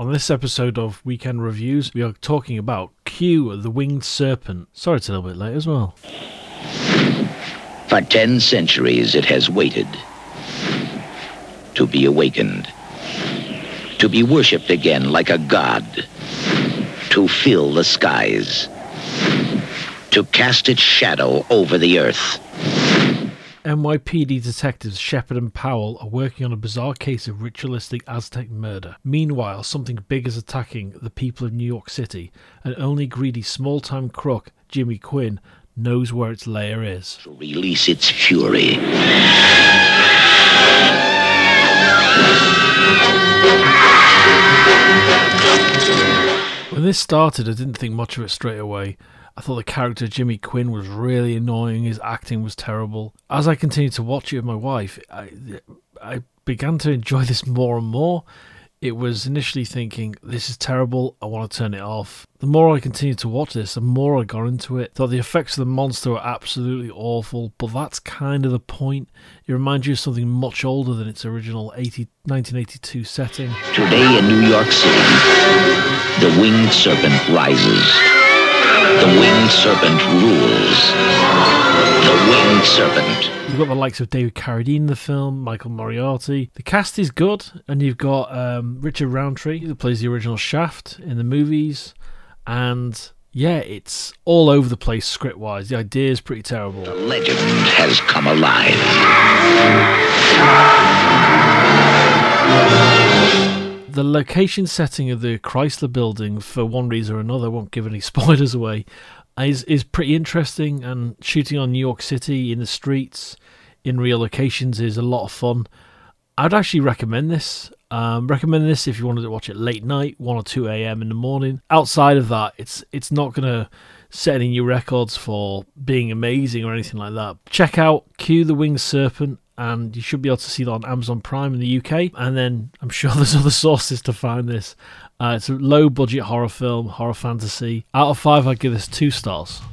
On this episode of Weekend Reviews, we are talking about Q, the Winged Serpent. Sorry it's a little bit late as well. For 10 centuries it has waited to be awakened, to be worshipped again like a god, to fill the skies, to cast its shadow over the earth. NYPD detectives Shepard and Powell are working on a bizarre case of ritualistic Aztec murder. Meanwhile, something big is attacking the people of New York City, and only greedy small-time crook Jimmy Quinn knows where its lair is. To release its fury. When this started, I didn't think much of it straight away. I thought the character Jimmy Quinn was really annoying, his acting was terrible. As I continued to watch it with my wife, I began to enjoy this more and more. It was initially thinking, this is terrible, I want to turn it off. The more I continued to watch this, the more I got into it. Thought the effects of the monster were absolutely awful, but that's kind of the point. It reminds you of something much older than its original 1982 setting. Today in New York City, the winged serpent rises. The winged serpent rules. The winged serpent. You've got the likes of David Carradine in the film, Michael Moriarty. The cast is good, and you've got Richard Roundtree, who plays the original Shaft in the movies. And yeah, it's all over the place script-wise. The idea is pretty terrible. The legend has come alive. The location setting of the Chrysler Building, for one reason or another, I won't give any spoilers away, is pretty interesting, and shooting on New York City in the streets in real locations is a lot of fun. I'd actually recommend this. Recommend this if you wanted to watch it late night, 1 or 2 a.m. in the morning. Outside of that, it's not going to set any new records for being amazing or anything like that. Check out Q, the Winged Serpent, and you should be able to see that on Amazon Prime in the UK, and then I'm sure there's other sources to find this. It's a low-budget horror film, horror fantasy. Out of 5, I'd give this 2 stars.